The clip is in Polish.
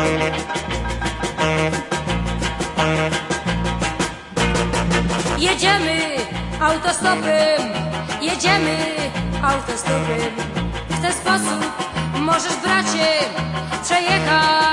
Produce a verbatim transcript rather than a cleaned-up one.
Jedziemy autostopem, jedziemy autostopem. W ten sposób możesz, bracie, przejechać